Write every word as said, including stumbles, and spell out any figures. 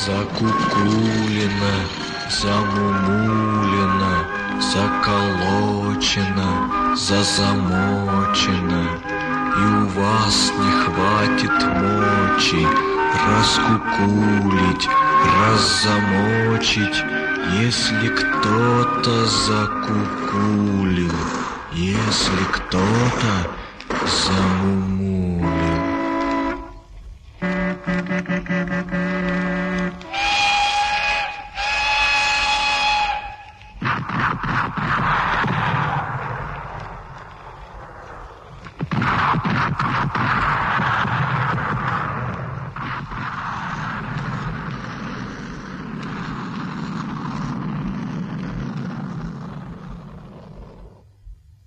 Закукулина, замумулина, заколочена, зазамочена. И у вас не хватит мочи раскукулить, раззамочить, если кто-то закукулил, если кто-то замумулил.